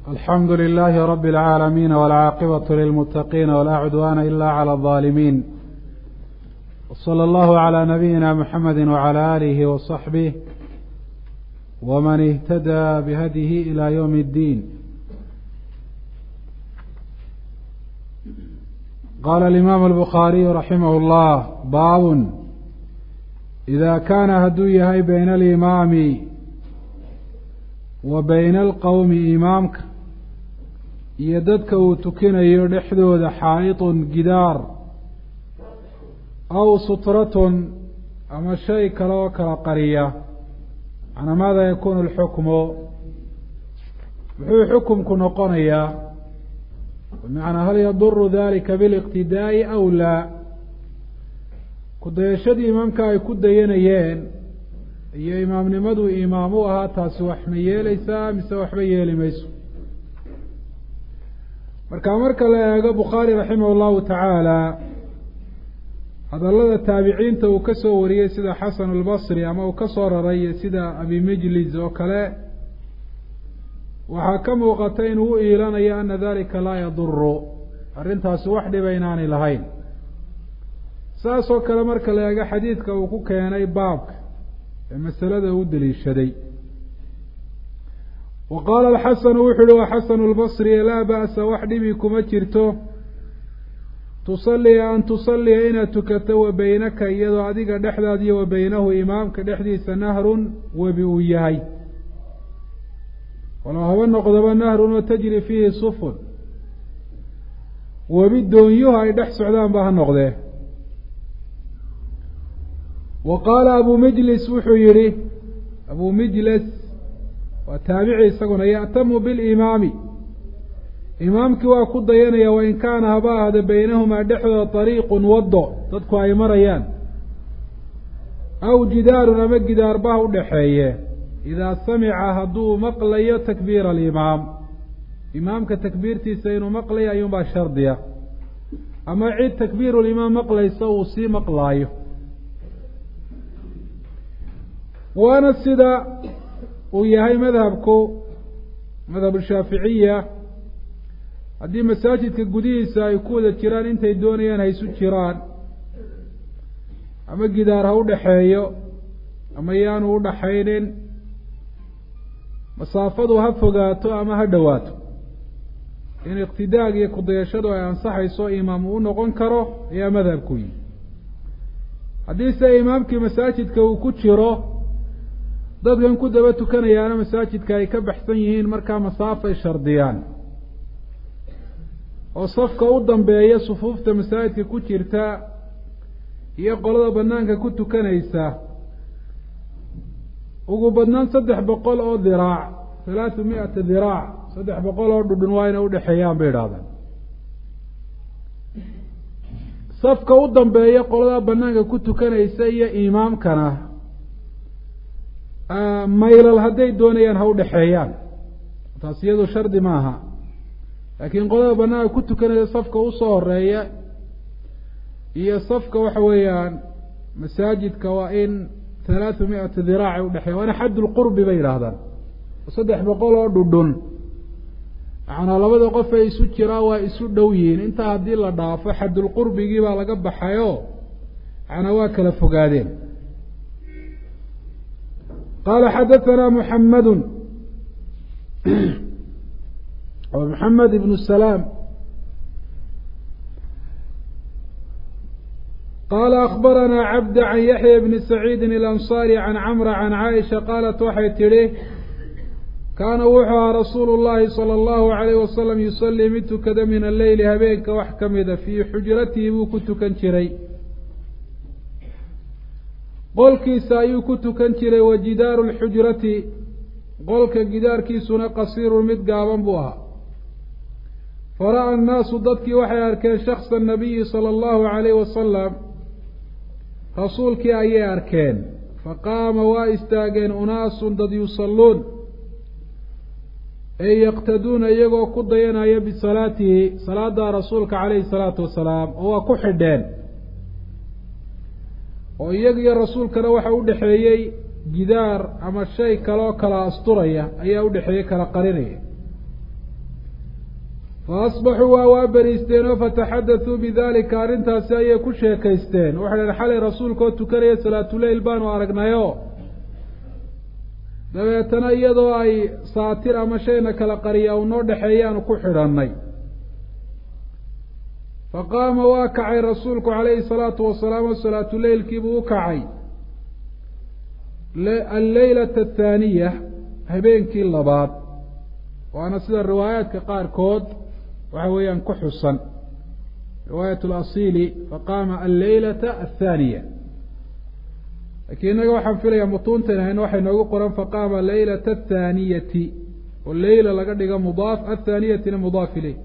الحمد لله رب العالمين والعاقبة للمتقين ولا عدوان إلا على الظالمين، وصلى الله على نبينا محمد وعلى آله وصحبه ومن اهتدى بهديه إلى يوم الدين. قال الإمام البخاري رحمه الله: باب إذا كان هدويه بين الإمام وبين القوم إمامك يددك وتكنير dhexdooda حائط جدار أو سترة أما شيء كلا كلا قرية. على ماذا يكون الحكم؟ حكم كنقنية، بمعنى هل يضر ذلك بالاقتداء أو لا؟ كديشد إمامك أي كدينيين iyo imaamnimadu imaamu ahaa taasi wax ma yeelaysaa mise waxba yeeli mayso? marka la eego Bukhaari raximah allahu tacaala hadallada taabiciinta uu ka soo wariyey sida Xasan al-Basri ama uu ka soo raray sida Abi Majlis oo kale, waxaa ka muuqata inuu u iilanayo ana dalika laa yadurru, arrintaasi wax dhiba inaanay lahayn. saas oo kale marka la eego xadiidka uu ku keenay baabka مسألة ودلي الشدي. وقال الحسن وحده وحسن البصري: لا بأس وحدي بكم أجرته تصلي أن تصلي إن تكتو بينك يدو عديك دحدادي وبينه إمامك دحديث نهر وبويهي، ولو هو النقضب نهر وتجري فيه صفر وبدون يهي دحس عدام بها النقضه. وقال أبو مجلس وحيري، أبو مجلس وتابعي سقنا: يأتم بالإمام إمامك وأكد ينيا وإن كان هبا هذا بينهما دحض طريق وضع تدكو أي مريان أو جدار أما جدار باه دحية، إذا سمع هدو مقلي تكبير الإمام إمامك تكبيرتي سينو مقلي أيوم باشردية، أما عيد تكبير الإمام مقلي سوسي مقلايه. وانا السيدة وياهي مذهب الشافعية هذه مساجد كقديسة يكون الجيران انت يدونيان هيسو الجيران، اما قدار هو دحيو اما يانو دحينين مسافضو هفقاتو اما هدواتو، ان اقتداء يقضي يشدو ينصح يسو امامو نقون كرو يا مذهب كوي. حديثة امامك مساجد كوكوشيرو dadkan ku daba tukanayaana masaajidka ay ka baxsan yihiin markaa masaafay shardiyaan oo safka u dambeeya sufuufta masaajidka ku jirta iyo qolada banaanka ku tukanaysa ugu badnaan 300 oo diraac 300 diraac 300 oo dhudhun waa inay u dhaxeeyaan bay yiraahdaan. safka u dambeeya qolada banaanka ku tukanaysa iyo imaamkana maylal hadday doonayaan ha u dhaxeeyaan, taas iyadu shardi maaha, laakiin qolada banaanka ku tukanaya safka u soo horeeya iyo safka waxa weeyaan masaajidka waa in 300 diraac u dhaxeeya, waana xadul qurbi bay yiraahdaan. 300 oo dhudhun ana labada qof ay isu jiraa waa isu dhow yihiin, inta hadii la dhaafo xadul qurbigi baa laga baxayo ana waa kala fogaadeen. قال حدثنا محمد بن السلام قال أخبرنا عبد عن يحيى بن سعيد الأنصاري عن عمرو عن عائشة قالت وحي تريه: كان وحى رسول الله صلى الله عليه وسلم يصلي متكد من الليل هبينك وحكمد في حجرته وكنت كنشري qolkiisa ayuu ku tukan jiray. wa jidaaru lxujrati qolka gidaarkiisuna qasiirun mid gaaban buu ahaa. fara'a annaasu dadkii waxay arkeen shakhsa nabiyi sala allahu calayhi wasalam, rasuulkii ayay arkeen. faqaama waa istaageen unaasun dad yusalluun ay yaqtaduuna iyagoo ku dayanaya bisalaatihi salaada rasuulka calayhi salaatu wasalaam, oo waa ku xidheen oo iyaga iyo rasuulkana waxa u dhaxeeyay gidaar ama shay kale oo kala asturaya ayaa u dhaxeeyay kala qarinaya. faasbaxuu waa beriisteen oo fataxadathuu bidalika arrintaasi ayay ku sheekaysteen waxay dhaheen xalay rasuulka oo tukanaya salaatuleyl baanu aragnayo dabeetana iyadoo ay saatir ama shayna kala qariya u noo dhexeeyaanu ku xidhannay faqaama waa kacay rasuulku calayhi salaatu wasalaam oo salaatuleylkiibuu u kacay alleylata athaaniya habeenkii labaad waana sida riwaayaadka qaarkood waxa weeyaan ku xusan riwaayat alasiili faqaama alleylata athaaniya laakiin innaga waxaan filayaa mutuuntan ahayn waxay noogu qoran faqaama leylata athaaniyati oo leyla laga dhigo mudaaf athaaniyatina mudaaf ileyh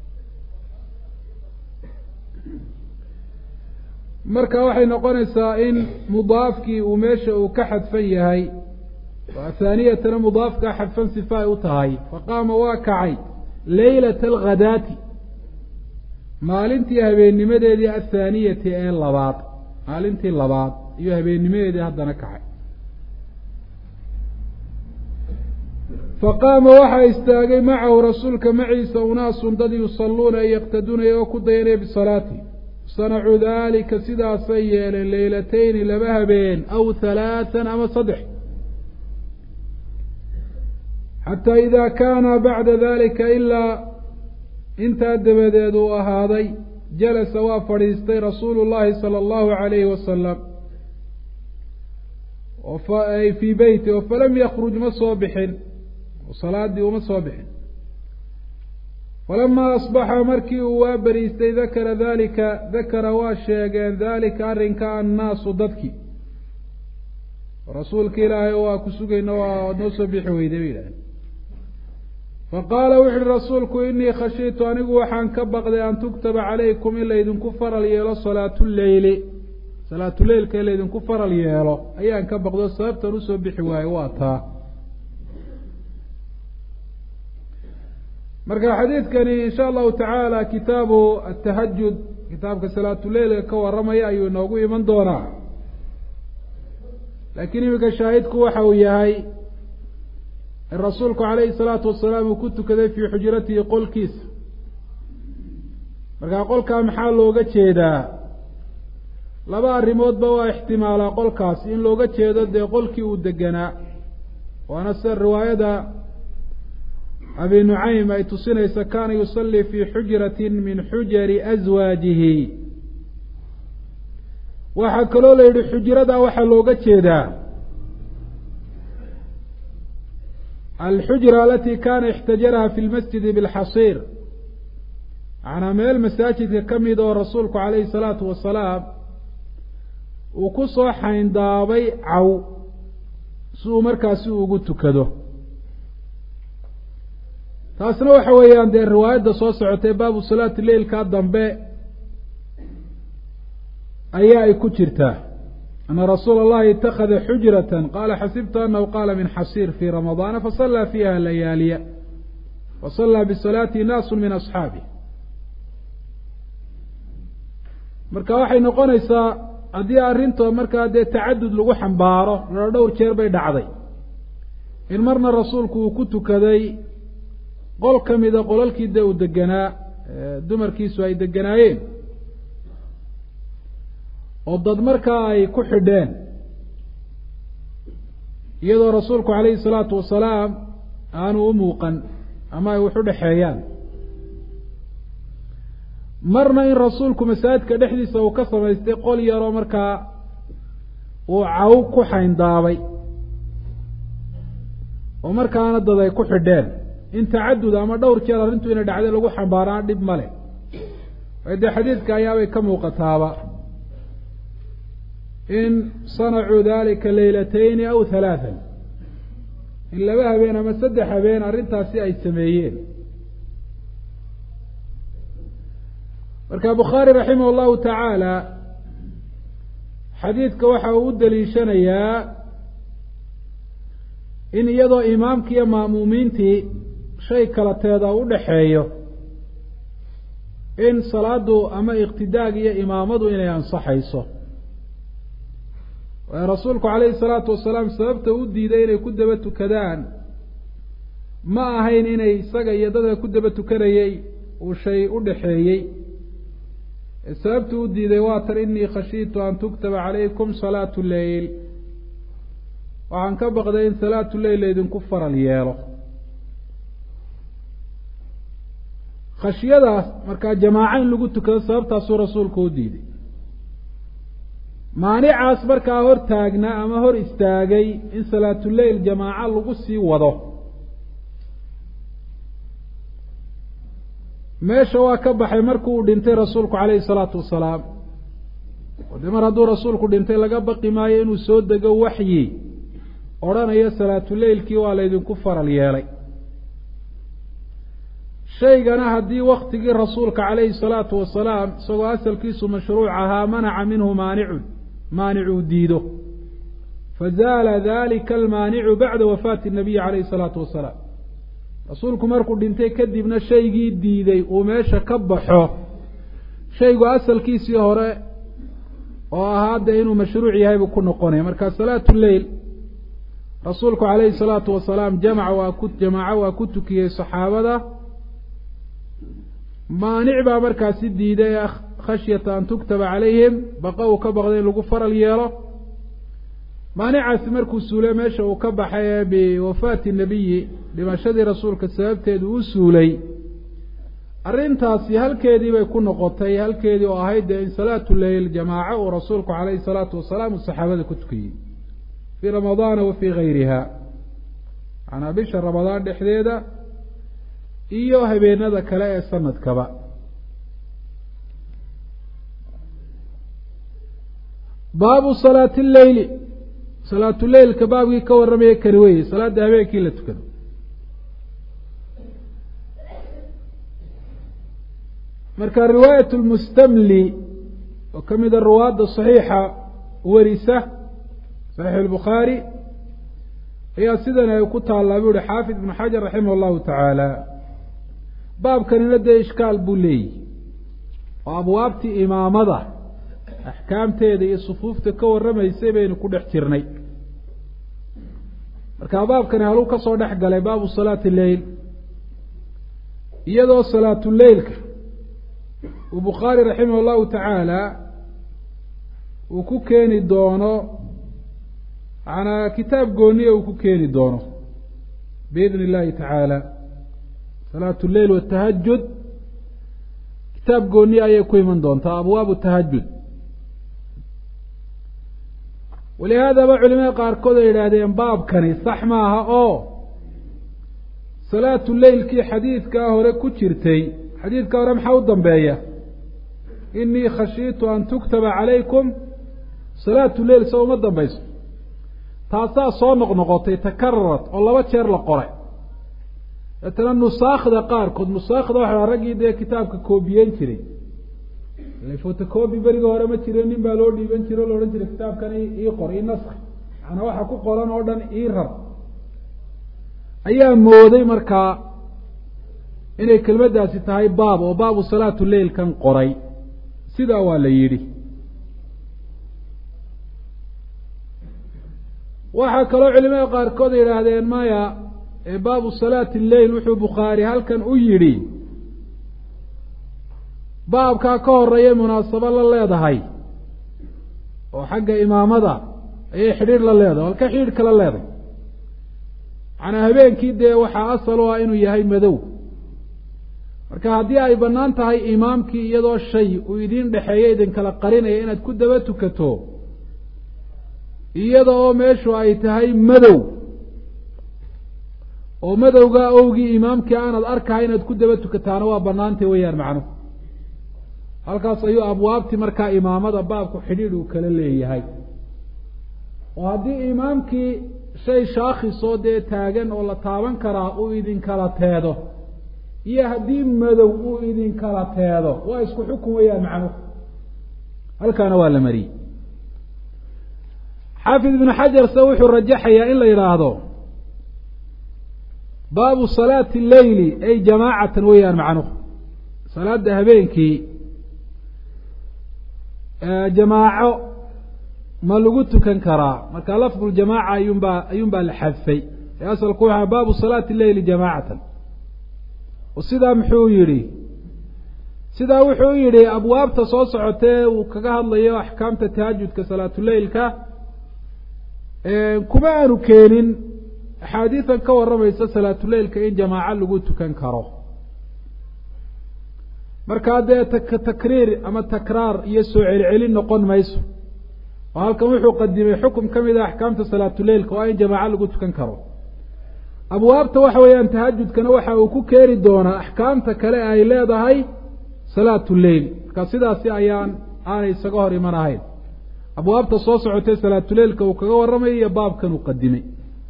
marka waxay noqonaysaa in mudaafkii uu meesha uu ka xadfan yahay oo athaaniyatana mudaafkaa xadfan sifa ay u tahay faqaama waa kacay leylata alghadaati maalintii habeennimadeedii athaaniyati ee labaad maalintii labaad iyo habeennimadeedii haddana kacay faqaama waxaa istaagay macahu rasuulka maciisa unaasun dad yusalluuna ay yaqtaduunaya oo ku dayanaya bisalaati sanacuu daalika sidaasay yeeleen leylatayni laba habeen aw halaatan ama saddex xataa idaa kaana bacda dalika ilaa intaa dabadeed uu ahaaday jalasa waa fadhiistay rasuulu llahi sala allahu calayhi wasalam ay fii beyti oo falam yakruj ma soo bixin oo salaadii uma soo bixin falamaa asbaxa markii uu waa beriistay dakara waa sheegeen dalika arrinka annaasu dadkii rasuulka ilaahay waa ku sugayna waa noo soo bixi weyday bay yidhaaheen faqaala wuxu uhi rasuulku inii khashiitu anigu waxaan ka baqday an tuktaba calaykum in laydinku faral yeelo salaatuleyli salaatuleylka in laydinku faral yeelo ayaan ka baqdo sababtan usoo bixi waayo waa taa marka xadiidkani insha allahu tacaala kitaabu atahajud kitaabka salaatuleylka ka warramaya ayuu inoogu iman doonaa laakiin iminka shaahidku waxa uu yahay in rasuulku calayhi salaatu wasalaam uu ku tukaday fii xujratihi qolkiisa markaa qolkaa maxaa looga jeedaa laba arrimoodba waa ixtimaalaa qolkaas in looga jeedo dee qolkii uu deganaa waana sida riwaayada abi nucaym ay tusinaysa kaana yusallii fii xujratin min xujari aswaajihi waxaa kaloo la yidhi xujrada waxaa looga jeedaa alxujra alati kana ixtajaraha fi lmasjidi bilxasiir macnaa meel masaajidka ka mid oo rasuulku calayhi salaatu wasalaam uu ku soo xayndaabay caw si uu markaasi ugu tukado taasna waxa weeyaan dee riwaayadda soo socotay baabu salaati leilkaa dambe ayaa ay ku jirtaa ana rasuula allahi itakada xujratan qaala xasibtu anahu qaala min xasiir fii ramadaana fasallaa fiiha layaaliya wasallaa bisalaatihi naasu min asxaabih marka waxay noqonaysaa haddii arrinto markaa dee tacadud lagu xambaaro dhowr jeer bay dhacday in marna rasuulku uu ku tukaday qol ka mida qolalkii dee uu deganaa dumarkiisu ay deganaayeen oo dad markaa ay ku xidheen iyadoo rasuulku calayhi salaatu wasalaam aanu u muuqan ama ay wax u dhexeeyaan marna in rasuulku masaajidka dhexdiisa uu ka samaystay qol yaroo markaa uu caw ku xayndaabay oo markaana dad ay ku xidheen in tacadud ama dhowr jeer arrintu inay dhacday lagu xambaaraan dhib ma leh waayo dee xadiidka ayaabay ka muuqataaba in sanacuu dalika leylatayni aw halaatan in laba habeen ama saddex habeen arrintaasi ay sameeyeen marka bukhaari raximah allahu tacaala xadiidka waxa uu u daliishanayaa in iyadoo imaamki iyo ma'muumiintii shay kala teeda u dhexeeyo in salaadu ama iqtidaag iyo imaamadu inay ansaxayso waayo rasuulku calayhi salaatu wasalaam sababta u diiday inay ku daba tukadaan ma ahayn inay isaga iyo dadka ku daba tukanayay وشيء أدحيي السبب تودي واتر إني خشيت أن تكتب عليكم صلاة الليل وعن كبغدين صلاة الليل إذن كفر اليالو khashyadaas markaa jamaaco in lagu tukado sababtaasuu rasuulku u diiday maanicaas markaa hor taagnaa ama hor istaagay in salaatuleyl jamaaco lagu sii wado meesha waa ka baxay markuu uu dhintay rasuulku calayhi salaatu wasalaam de mar hadduu rasuulku dhintay laga baqi maayo inuu soo dego waxyi odhanayo salaatuleylkii waa laydinku faral yeelay shaygana haddii waktigii rasuulka calayhi salaatu wasalaam isagoo asalkiisu mashruuc ahaa manaca minhu maanicuu diido fazaala dalika almaanicu bacda wafaati nabiyi calayhi salaatu wasalaam rasuulku markuu dhintay kadibna shaygii diiday uu meesha ka baxo shaygu asalkiisii hore oo ahaa dee inuu mashruuc yahay buu ku noqonaya marka salaatu leyl rasuulku calayhi salaatu wasalaam jamaaco waa ku tukiyey saxaabada maanic baa markaasi diiday khashyata an tuktaba calayhim baqa uu ka baqday in lagu faral yeelo maanicaasi markuu suulay meesha uu ka baxay ee biwafaati nabiyi dhimashadii rasuulka sababteedu uu suulay arrintaasi halkeedii bay ku noqotay halkeedii oo ahayd dee in salaatu leyl jamaaco uu rasuulku calayhi salaatu wasalaam uu saxaabada ku tukiyey fii ramadaana wa fii gayriha macnaa bisha ramadaan dhexdeeda iyo habeenada kale ee sanadkaba baabu salaati leyli salaatuleylka baabkii ka warramaya kani weye salaada habeenkii la tukado marka riwaayat lmustamli oo ka mida ruwaadda saxiixa warisa saxiix albukhaari ayaa sidan ay ku taallaa buu yihi xaafid ibnu xajar raximah allahu tacaala baabkanina dee ishkaal buu leeyihi oo abwaabtii imaamada axkaamteeda iyo sufuufta ka warramaysay baynu ku dhex jirnay markaa baabkani haluu ka soo dhex galay baabu salaati leyl iyadoo salaatuleylka uu bukhaari raximah allahu tacaala uu ku keeni doono manaa kitaab gooniya uu ku keeni doono biidni illahi tacaala salaatu leyl watahajud kitaab gooniya ayay ku iman doontaa abwaabu tahajud walihaadaba culimada qaarkood ay yidhaahdeen baabkani sax maaha oo salaatu leylkii xadiidkaa hore ku jirtay xadiidka hore maxaa u dambeeya inii khashiitu an tuktaba calaykum salaatu leyl sa uma dambayso taasaa soo noqnoqotay takararat oo 2 jeer la qoray etana nusaakhda qaarkood nusaakhda waxaa raggii dee kitaabka koobiyeyn jiray photocopy beriga hore ma jirin nin baa loo dhiiban jiray oo odhan jiray kitaabkani ii qor ii naskh macnaa waxa ku qoran oo dhan ii rar ayaa mooday markaa inay kelmaddaasi tahay baab oo baabu salaatu leylkan qoray sidaa waa la yidhi waxaa kaloo culimada qaarkood ay yidhaahdeen maya ee baabu salaati leyl wuxuu bukhaari halkan u yidhi baabkaa ka horeeyay munaasabo la leedahay oo xagga imaamada ayay xidhiidh la leedahay halka xidhiidh kala leedahay macnaa habeenkii dee waxaa asal u ah inuu yahay madow marka haddii ay bannaan tahay imaamkii iyadoo shay uu idiin dhexeeyo idinkala qarinaya inaad ku daba tukato iyada oo meeshu ay tahay madow oo madowgaa owgii imaamkii aanad arkahay inaad ku daba tukataana waa bannaantay weeyaan macnuhu halkaas ayuu abwaabtii markaa imaamada baabku xidhiidh uu kala leeyahay oo haddii imaamkii shay shaakhisoo dee taagan oo la taaban karaa uu idinkala teedo iyo haddii madow uu idinkala teedo waa isku xukun weeyaan macnuhu halkaana waa la mariyey xaafid ibnu xajar se wuxuu rajaxayaa in la yidhaahdo baabu salaati leyli ay jamaacatan weeyaan macnuhu salaada habeenkii jamaaco ma lagu tukan karaa marka lafdu ljamaaca ayuunbaa la xadfay asalku waxaa baabu salaati leyli jamaacatan oo sidaa muxuu yidhi sidaa wuxuu yidhi abwaabta soo socotee uu kaga hadlayo axkaamta tahajudka salaatuleylka kuma aanu keenin axaadiidan ka warramaysa salaatuleylka in jamaaco lagu tukan karo markaa dee takriir ama takraar iyo soo celcelin noqon mayso oo halkan wuxuu qadimay xukum ka mid a axkaamta salaatuleylka waa in jamaaco lagu tukan karo abwaabta waxa weeyaan tahajudkana waxa uu ku keeni doonaa axkaamta kale ay leedahay salaatuleyl markaa sidaasi aanay isaga hor iman ahayn abwaabta soo socotay salaatuleylka uu kaga warramayo iyo baabkan uu qadimay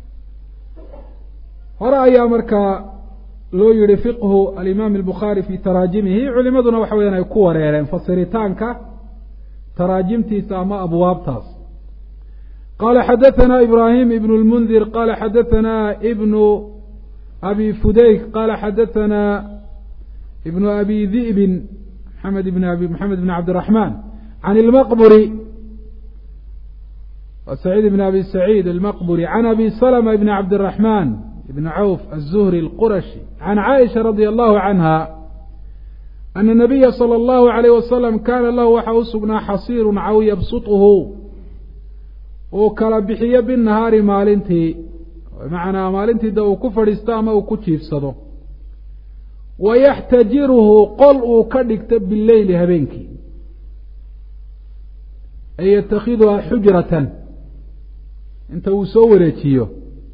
hore ayaa markaa loo yihi fiqhu alimaam albukhaari fi taraajimihi culimaduna waxa weyaan ay ku wareereen fasiritaanka taraajimtiisa ama abwaabtaas qaala xadaثana ibrahim ibn اlmundir qala xadaثana ibnu abi fudayk qala xadaثana ibnu abi dhi'bin maxamed ibn cabdiraحman can اlmaqburi سعيد بن أبي سعيد المقبري عن أبي سلمة بن عبد الرحمن بن عوف الزهري القرشي عن عائشة رضي الله عنها أن النبي صلى الله عليه وسلم كان له وحوسقنا حصير عو يبسطه وكالبحية بالنهار مالنتي معنى مالنتي دو كفر استام أو كتشيف صدو ويحتجره قلء كدكتب بالليل هبينك أي يتخذها حجرة انت وسورتيه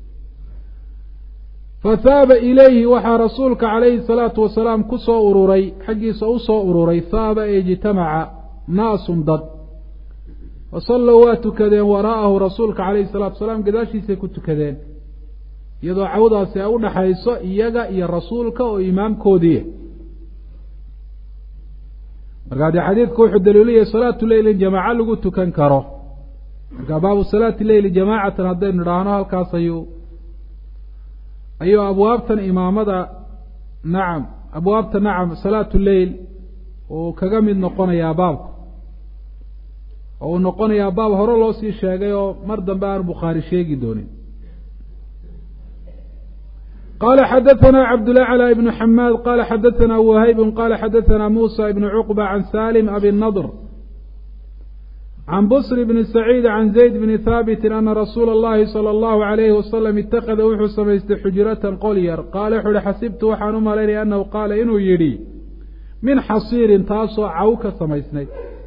فثاب إليه وحى رسولك عليه الصلاة والسلام كسو أروري حقي سأوسو أروري ثاب اجتمع ناس ضد وصلوا واتكذين وراءه رسولك عليه الصلاة والسلام قداشي سيكون تكذين يضع عوضا سيأون حيث إيجا إيا رسولك وإمام كوديه مرقاد حديث كوح الدليلية صلاة الليل جماعة لقوت كان كره باب صلاة الليل جماعة هدين رانها الكاسيو أيها أبوابتا إمامة نعم أبوابتا نعم صلاة الليل وكقمد نقونا يا باب أو نقونا يا باب هرولو سي شاقيو مردا بار بخاري شيقي دوني قال حدثنا عبد الأعلى بن حماد قال حدثنا وهيب قال حدثنا موسى بن عقبة عن سالم أبي النضر عن بصر بن سعيد عن زيد بن ثابت أن رسول الله صلى الله عليه وسلم اتخذ وحو سميست حجرة قلير قال حل حسبت وحنم لي أنه قال إنه يري من حصير تاسو عوك سميسني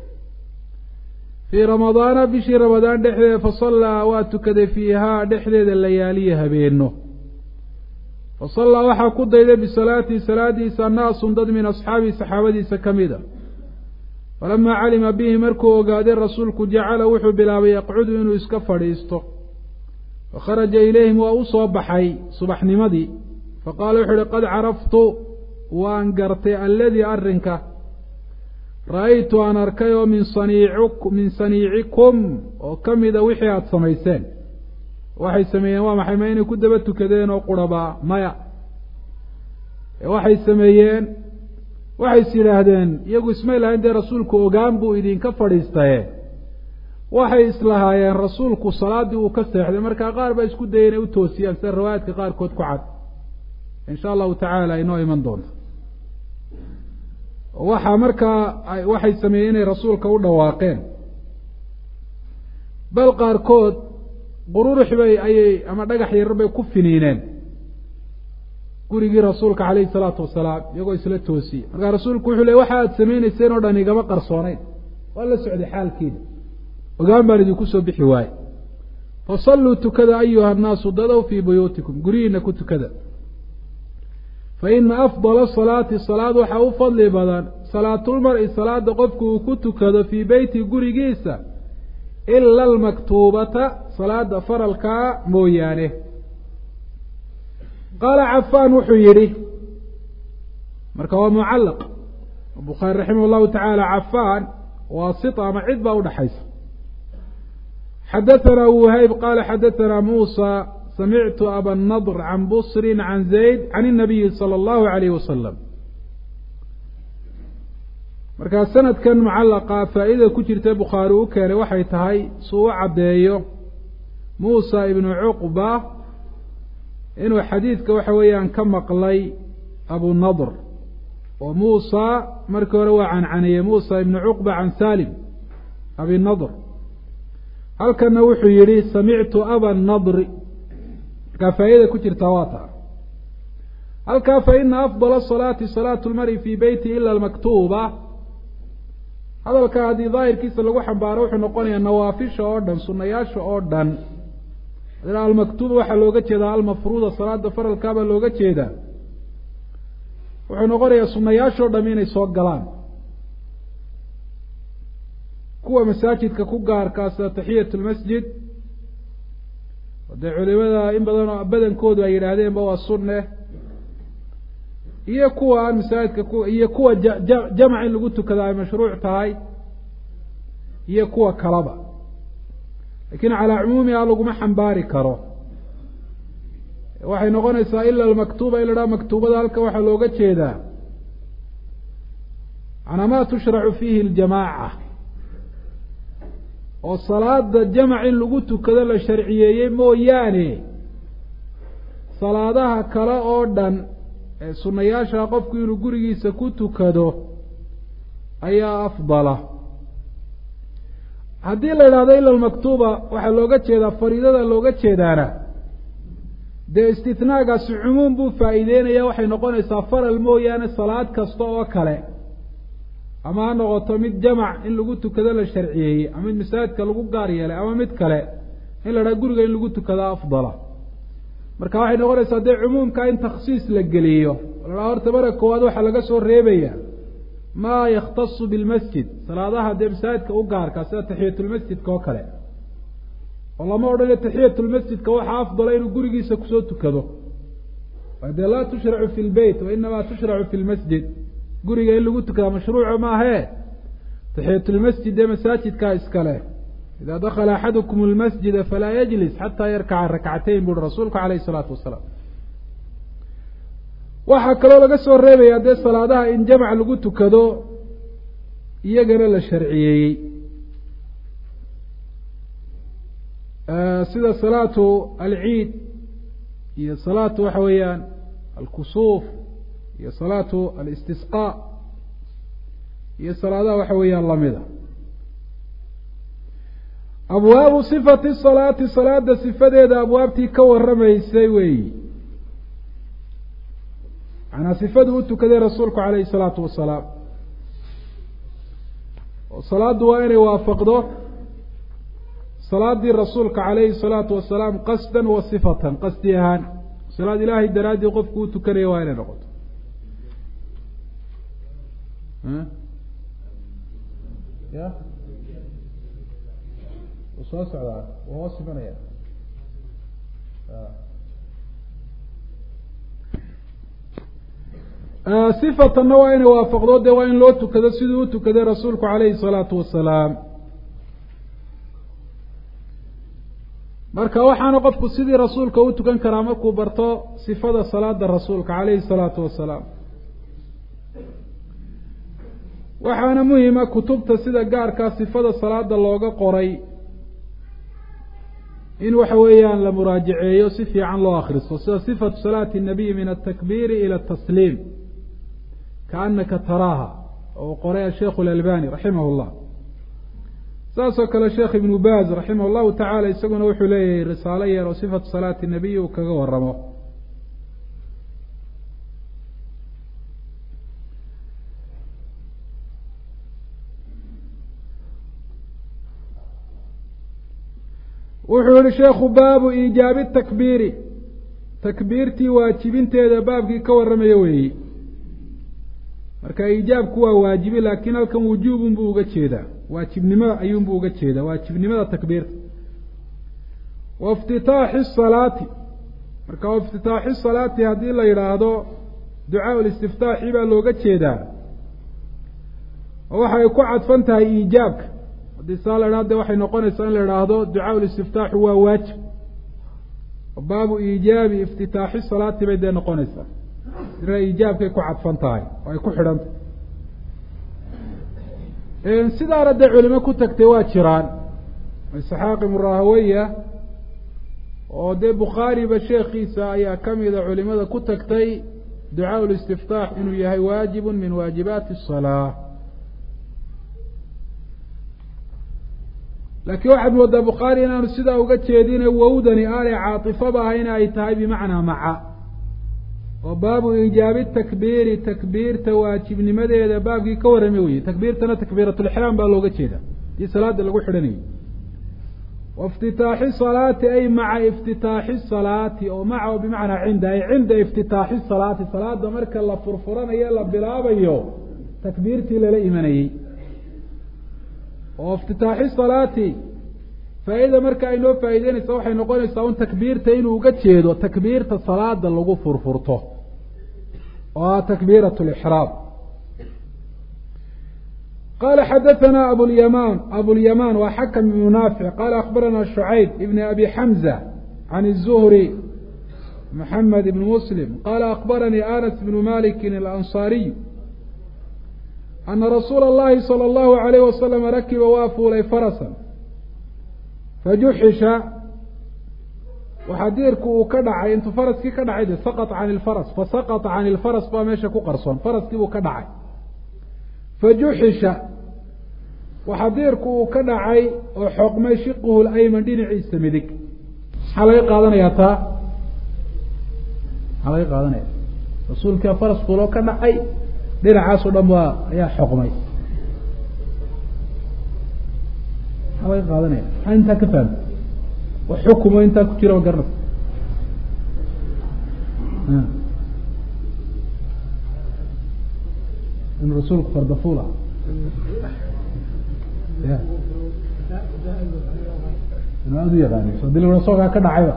في رمضان بشي رمضان دحذي فصلى واتكذ فيها دحذي الليالي هبينه فصلى وحا كديد بصلاتي صلاتي الناس ضد من أصحابي صحابتي سكمدا فلما علم به مركو وقادر رسولك جعل وحو بلا يقعد إنه يسكفر يستو فخرج إليهم وأصاب حي صبح نمدي فقال وحو قد عرفت وأنقرت الذي أرنك رأيت أن أركيو من صنيعكم وكمد وحيات سميسين waxay sameeyeen waa maxay ma inay ku daba tukadeen oo quraba maya waxay sameeyeen waxay yiraahdeen iyagu ismaaciil inta rasuulku ogaan buu idin ka fadhiistay waxay islahaayeen rasuulku salaadii uu ka seexday marka qaar ba isku dayeen u toosiyaan sida riwaayadka qaar kood ku cad insha Allah ta'ala inoo iman doonto waxa marka waxay sameeyeen rasuulka u dhawaaqeen bal qaar kood قرورح بي أي أما دقح يربي كفنينين قريقي رسولك عليه الصلاة والسلام يقول إسلاة توسي قال رسولك وحولي واحد سمين السين وداني قام قرصونين ولا سعودي حال كده وقام بارد يكسوا بحواي فصلوا كذا أيها الناس ضدوا في بيوتكم قرينا كنت كذا فإن أفضل الصلاة وحاو فضل بدن صلاة المرء صلاة قفك كنت كذا في بيت قريقيسا إلا المكتوبة صلاة فرلك مويانه قال عفان وحيري مركوا معلق البخاري رحمه الله تعالى عفان واسطة معدبة ودحيس حدثنا وهيب قال حدثنا موسى سمعت أبا النضر عن بصر عن زيد عن النبي صلى الله عليه وسلم marka sanadkan mucallaqa faa'iida ku jirta Bukhari uu keenay waxay tahay soo cadeeyo Muusa ibn Uqba inuu xadiidka waxa weeyaan ka maqlay Abu Nadr وموسى مركور وعن عني موسى بن عقبة عن سالم أبي النضر هل كان وحي يري سمعت أبا النضر كفايدة كتير تواطع هل فإن أفضل الصلاة صلاة المرء في بيته إلا المكتوبة هذا الكادي ظاهر كيس لو حنباروح نقول النوافل أوردن سنياش أوردن المكتوب waxa looga jeedaa almafruuda salaada faralka ba looga jeedaa wuxuu noqonayaa sunnayaasho dhameynay soo galaan kuwa masaajidka ku gaarka sida tahiyatul masjid wada culimada in badankoodu ay yiraahdeen ba waa sunne iyo kuwa aan masaajidka iyo kuwa jamc in lagu tukado ay mashruuc tahay iyo kuwa kalaba لكن على عمومها لغما حنباري كرو waxay noqonaysaa ila almaktuba ila maktubada halka waxa looga jeedaa ana ma tushra'u fihi aljamaa oo salaada jamci lagu tukado la sharciyeeyay mooyaane salaadaha kale oo dhan ee sunnayaasha qofku inuu gurigiisa ku tukado ayaa afdala haddii la yiraahdo ila almaktuba waxa looga jeedaa fariidada looga jeedaana de istithnaagaas cumuum buu faa'iideynaya waxay noqonaysaa faral mooyaane salaad kasta oo kale ama noqoto mid jamac in lagu tukado la sharciyeeyay ama mid masaajidka lagu gaar yeelay ama mid kale in la yiraahdo guriga in lagu tukado afdala marka waxay noqonaysaa de cumuumka in takhsiis la geliyo la horta marka koowaad waxa laga soo reebaya ما يختص بالمسجد صلاة دي مساجد كأوقار كاسة تحية المسجد كوكالة والله ما أردنا تحية المسجد كوحا أفضل إنه قرقي سكسوت كذو وهذا لا تشرع في البيت وإنما تشرع في المسجد قرقي إنه قلت كذا مشروع ما هي تحية المسجد دي مساجد كإسكالة إذا دخل أحدكم المسجد فلا يجلس حتى يركع الركعتين بالرسول عليه الصلاة والسلام waxa kale laga soo reebaya de salaadaha in jamc lagu tukado iyagana la sharciyeeyay sida salaatu al-eid iyo salaatu waxa weeyaan al-kusuf iyo salaatu al-istisqa iyo salaadaha waxa weeyaan lamida abwaabu sifati salaati salaada sifadeeda abwaabtii ka waramaysay weey أنا صفته كذا رسولك عليه الصلاة والسلام وصلاة دوائر وافقده صلاة دي رسولك عليه الصلاة والسلام قصدا وصفة قصديهان صلاة إلهي الدرادي قفكو تكري وائر نقط يا وصوص على ووصفنا يا صفة النوائن وافقضوا دوائن لوتو كذا سيدوتو كذا رسولك عليه الصلاة والسلام marka waxaan qofku sidii rasuulka u tukan karaa markuu barto sifada salaada rasuulka kaleey salaatu wasalaam waxaana muhiim ah kutubta sida gaarka sifada salaada looga qoray in waxa weeyaan la muraajaceeyo si fiican loo akhristo sida sifatu salaati nabiy min at-takbir ila at-taslim kaannaka taraha oo qoray sheekh al-albani rahimahullah ساسو كلا شيخ ابن باز رحمه الله تعالى يسقون وحو ليه رسالة يرى صفة صلاة النبي وكغو الرمو وحو الشيخ باب إيجاب التكبير تكبيرتي واجبينتي هذا بابكي كو الرمي يوي marka ijaabku waa waajibi laakiin halkan wujuubun buu uga jeedaa waajibnimada ayuun buu uga jeedaa waajibnimada takbiirta wa iftitaahi salaati marka wa iftitaahi salaati hadii la yiraahdo ducaa al-istiftaahi baa looga jeedaa waxay ku cadfan tahay ijaabka hadii salaada waxay noqonaysaa in la yiraahdo ducaa al-istiftaahi waa waajib baabu ijaabi iftitaahi salaati bay noqonaysaa ijaabkay ku cadfan tahay ay ku xidhanta sidaa rada culimo ku tagtay waa jiraan Isxaaq ibn Raahawayh oo de Bukhari ba sheekhiisa ayaa kamida culimada ku tagtay ducaaء الاstiftaax inuu yahay waajib min waajibaati الصalاة. laakiin waxaad moodaa bukhaari inaanu sidaa uga jeedine wowdani aanay caaطifaba ahayn ay tahay bimacnaa maca, oo baabu iijaabi takbiiri takbiirta waajibnimadeeda baabkii ka warrami weye. takbiirtana takbiiratulixraam baa looga jeeda dii salaada lagu xidhanayo. واftitaaxi salaati ay maca iftitaaxi salaati, oo maca oo bimacnaa cinda ay cinda iftitaaxi salaati, salaada marka la furfuranayo la bilaabayo takbiirtii lala imanayey. oo iftitaaxi salaati faa'iida marka ay noo faa'iideynaysa waxay noqonaysaa un takbiirta inuu uga jeedo takbiirta salaada lagu furfurto oo ah takbiirat lixraam. قال xdثna أبواليمان wa xkم بن نافع qال أخبرna شعyب بن أbي حمزة عن الزهري محمد بن مسلم qال أخبرني أنس بن مالك الأنصاري أن رsuuل اللhi صلى الله عليه وسلم رkiba waa fuulay فرسا فجuxisha waxa diirku uu ka dhacay intuu faraskii ka dhacay sqط عن الفرس فasqط عن الفرس baa meesha ku qarsoon, faraskii buu ka dhacay. fajuxisha waxaa diirku uu ka dhacay oo xoqmay shiquhu layman dhinaciisa midig. maxaa laga qaadanayaa taa? maxaa laga qaadanaya rasuulkaa faras fuuloo ka dhacay dhinacaas oo dhan waa ayaa xoqmay. maxaa laga qaadanaya? maxaa intaa ka fahmay? wax xukumo intaa ku jira garanaysa in rasuulku fardafuula adu yaqaani dil soogaa ka dhacayba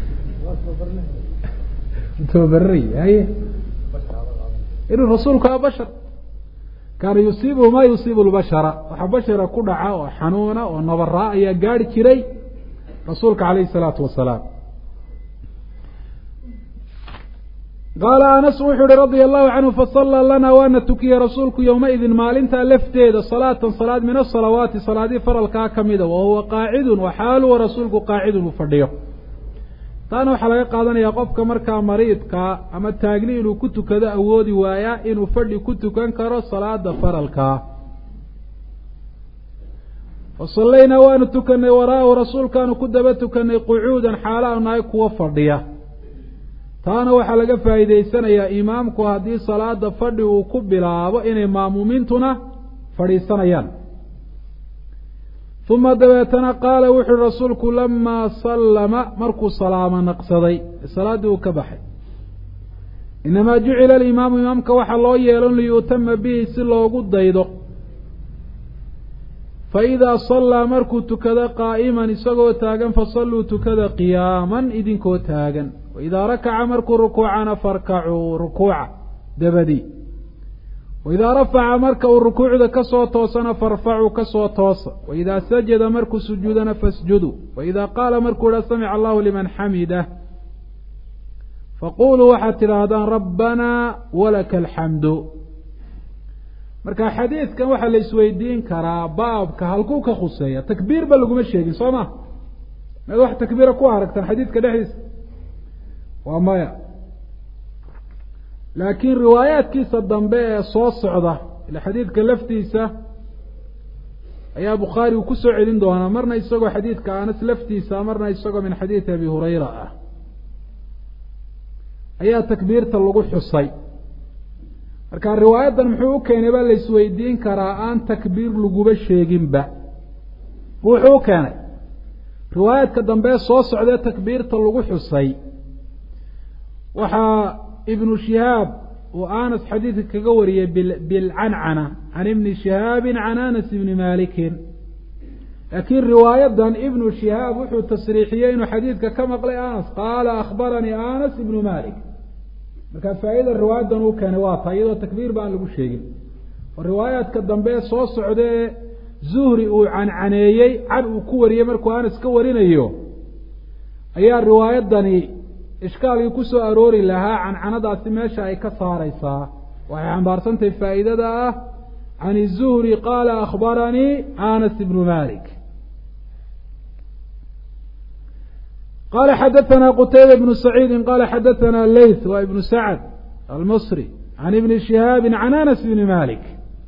tababarray haye inuu rasuulku a bashar kaana yusiibuhu ma yusiibu lbashara waxa bashara ku dhaca oo xanuuna oo nabaraa ayaa gaari jiray rasuulka calayhi الsalaatu wasalaam. qaala anas wuxuu uhi radia allahu canhu fasallaa lanaa waana tukiyey rasuulku yowmaidin maalintaa lafteeda salaatan salaad min asalawaati salaadii faralkaa ka mida wa huwa qaacidun waxaaluwa rasuulku qaacidun uu fadhiyo. taana waxaa laga qaadanayaa qofka markaa mariidkaa ama taagni inuu ku tukado awoodi waayaa inuu fadhi ku tukan karo salaada faralkaa. fasallaynaa waanu tukanay waraahu rasuulkaanu ku daba tukanay qucuudan xaala aanu nahay kuwa fadhiya. taana waxaa laga faa'iidaysanayaa imaamku haddii salaada fadhi uu ku bilaabo inay maamuumiintuna fadhiisanayaan. uma dabeetana qaala wuxuuhi rasuulku lamaa sallama markuu salaamo naqsaday salaaddii uu ka baxay, inamaa jucila alimaamu imaamka waxaa loo yeelon liyu'tama bihi si loogu daydo. faidaa sallaa markuu tukado qaa'iman isagoo taagan fasalluu tukada qiyaaman idinkoo taagan. waidaa rakaca markuu rukuucana farkacuu rukuuca dabadii. waidaa rafaca marka uu rukuucda ka soo toosana farfacuu ka soo toosa. waidaa sajada markuu sujuudana fasjuduu. waidaa qaala markuu idha samica allahu liman xamidah faquluu waxaad tidhaahdaan rabbanaa walaka alxamdu. marka xadiidkan waxaa la isweydiin karaa baabka halkuu ka khuseeya? takbiir ba laguma sheegin soo ma maad wax takbiira ku aragtaan xadiidka dhexdiisa? waa maya. laakiin riwaayaadkiisa dambe ee soo socda ila xadiidka laftiisa ayaa bukhaari uu ku soo celin doonaa, marna isagoo xadiidka anas laftiisa, marna isagoo min xadiidi abi hurayra ah ayaa takbiirta lagu xusay. marka riwaayadan muxuu u keenay baa la isweydiin karaa aan takbiir laguba sheeginba. wuxuu u keenay riwaayaadka dambe soo socdee takbiirta lagu xusay waxaa ibnu shihaab uu anas xadiidka kaga wariyey bilcancana can ibni shihaabin can anas ibni malikin. laakiin riwaayadan ibnu shihaab wuxuu tasriixiyey inuu xadiidka ka maqlay anas qaala akhbaranii anas ibnu malik. markaa faa'iida riwaayadan uu keenay waa taa iyadoo takbiir ba aan lagu sheegin. oo riwaayaadka dambe soo socdee zuhri uu cancaneeyey can uu ku wariyey markuu anas ka warinayo ayaa riwaayadani ishkaalkii ku soo aroori lahaa cancanadaasi meesha ay ka saaraysaa. waxay xambaarsantahay faa'iidada ah can الzuhri qaala akhbaranii anas ibnu malik. qala xadaثna qtayba bnu saciidi qala xadaثna layth wa ibnu sacd المصري عن ابن شهاب عن أنس بن مالك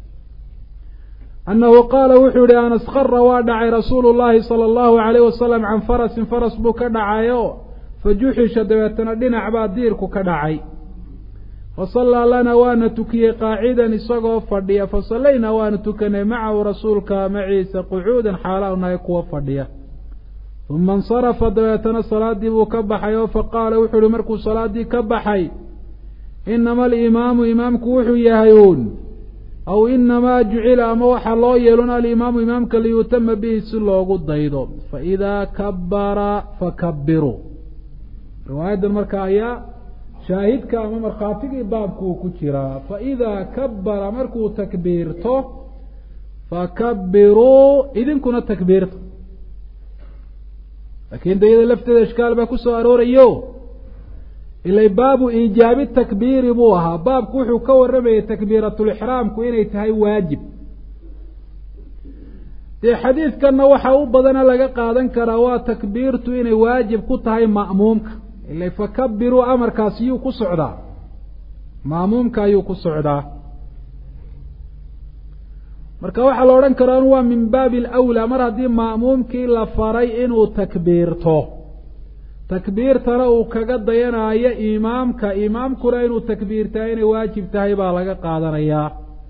أنه قال وxuu hi أنس khر waa dhacay رasuul الlahi صلى الله عليه وسلم can فرسi فرس buu ka dhacayo fajuxisha dabeetana dhinac baa diirku ka dhacay fasallaa lana waana tukiyey qaacidan isagoo fadhiya fasallaynaa waanu tukanay macahu rasuulka maciisa qucuudan xaala nahay kuwa fadhiya uma اnsarafa dabeetana salaadii buu ka baxay oo faqaala wuxuu uhi markuu salaadii ka baxay inama alimaamu imaamku wuxuu yahay uun aw inamaa jucila ama waxaa loo yeelon alimaamu imaamka liyutama bihi si loogu daydo faidaa kabara fakabiruu riwaayadan marka ayaa shaahidka ama markhaatigii baabku uu ku jiraa faidaa kabara markuu takbiirto fakabiruu idinkuna takbiirta laakiin dayada lafteeda ishkaal baa ku soo aroorayo ilay baabu iijaabi takbiiri buu ahaa baabku wuxuu ka warramayay takbiiratulixraamku inay tahay waajib dee xadiidkanna waxa u badana laga qaadan karaa waa takbiirtu inay waajib ku tahay ma'muumka ilay fakabiruu amarkaasi yuu ku socdaa ma'muumka ayuu ku socdaa marka waxaa la odhan karaa waa min baabi alawlaa mar haddii ma'muumkii la faray inuu takbiirto takbiirtana uu kaga dayanaayo imaamkuna inuu takbiirtaa inay waajib tahay baa laga qaadanayaa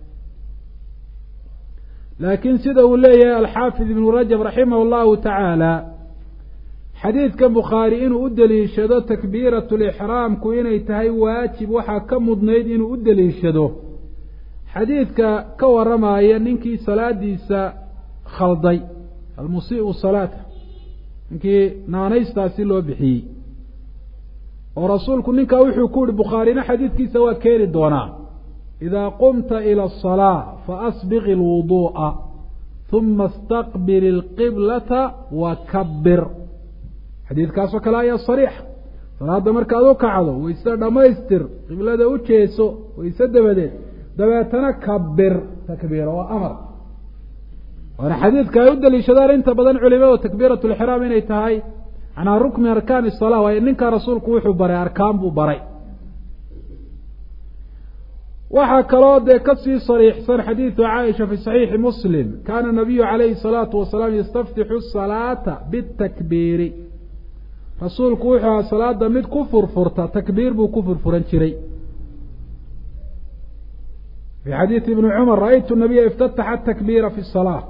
laakiin sida uu leeyahay alxaafid ibnu rajab raximah llahu tacaala xadiidkan bukhaari inuu u deliishado takbiiratulixraamku inay tahay waajib waxaa ka mudnayd inuu u deliishado xadiidka ka warramaya ninkii salaadiisa khalday almusii'u salaata ninkii naanaystaasi loo bixiyey oo rasuulku ninkaa wuxuu ku yihi bukhaarina xadiidkiisa waa keeni doonaa idaa qumta ila asalaa faasbiq ilwuduu'a huma istaqbil ilqiblata wakabir xadiidkaasoo kale ayaa sariix salaada markaad u kacdo wayse dhammaystir qiblada u jeeso wayse dabeetana kabir takbiira waa amar waana xadiidka ay u daliishadaan inta badan culimada takbiirat lixraam inay tahay manaa rukni arkaan الsalaa waayo ninkaa rasuulku wuxuu baray arkaan buu baray waxaa kaloo dee kasii sariixsan xadiidu caaisha fi صaxiixi muslim kaana nabiyu calayhi الsalaatu wasalaam yastaftixu الsalaata bitakbiiri rasuulku wuxuu ahaa salaada mid ku furfurta takbiir buu ku furfuran jiray fi xadiidi ibni cumar ra'aytu nabiya iftataxa takbiira fi الsalaa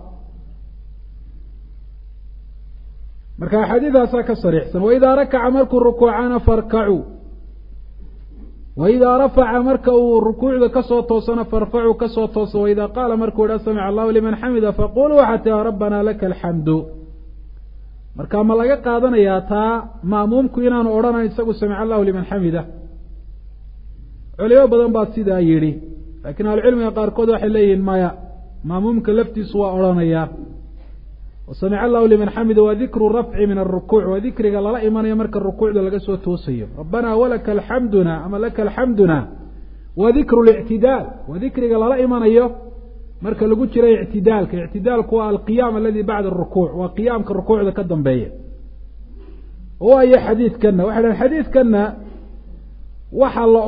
marka axaadiidaasaa ka sariixsan waidaa rakaca markuu rukuucana farkacuu waidaa rafaca marka uu rukuucda kasoo toosana farfacuu kasoo toosa waidaa qaala markuu idha samica allahu liman xamida faquluu waxaa tia rabbanaa laka alxamdu marka ma laga qaadanayaa taa ma'muumku inaanu odhanayn isagu samica allahu liman xamida culimo badan baa sidaa yidhi laakiin ahlucilmiga qaarkood waxay leeyihiin maya ma'muumka laftiisu waa odhanayaa wasamica allahu liman xamida waa dikru rafci min arukuuc waa dikriga lala imanayo marka rukuucda laga soo toosayo rabbanaa walaka alxamduna ama laka alxamduna waa dikru lictidaal waa dikriga lala imanayo marka lagu jiro ictidaalka ictidaalku waa alqiyaam aladi bacda arukuuc waa qiyaamka rukuucda ka dambeeya waayo xadiidkana waxay dhahen xadiidkana waxaa la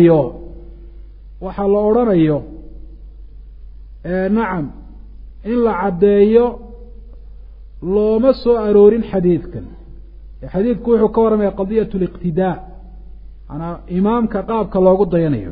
odhanayo nacam in la caddeeyo looma soo aroorin xadiidkan xadiidku wuxuu ka warramaya qadiyat liqtidaa manaa imaamka qaabka loogu dayanayo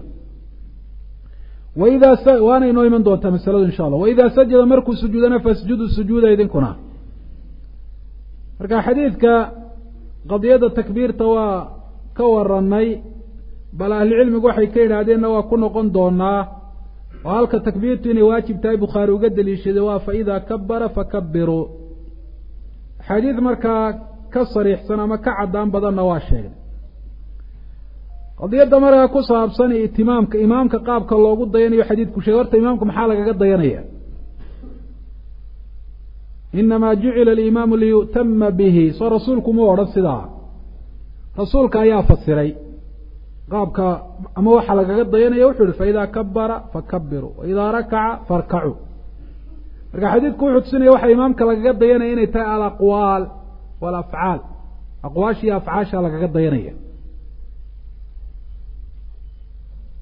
waana inoo iman doontaa masaladu insha allah waidaa sajada markuu sujuudana fasjudu sujuuda idinkuna marka xadiidka qadiyadda takbiirta waa ka waranay bal ahlucilmigu waxay ka yidhaahdeenna waa ku noqon doonaa oo halka takbiirtu inay waajib tahay bukhaari uga daliishaday waa faidaa kabara fakabiruu xadiid markaa ka sariixsan ama ka caddaan badanna waa sheegay qadiyadda markaa ku saabsan itimaamka imaamka qaabka loogu dayanayo xadiidku sheegay horta imaamka maxaa lagaga dayanaya inamaa jucila alimaamu liyu'tama bihi soo rasuulku ma odhan sidaa rasuulka ayaa fasiray qaabka ama waxaa lagaga dayanaya wuxuu ihi faidaa kabara fakabiruu waidaa rakaca farkacuu marka xadiidku wuxuu tusinaya waxa imaamka lagaga dayanaya inay tahay alaqwaal walafcaal aqwaasha iyo afcaasha lagaga dayanaya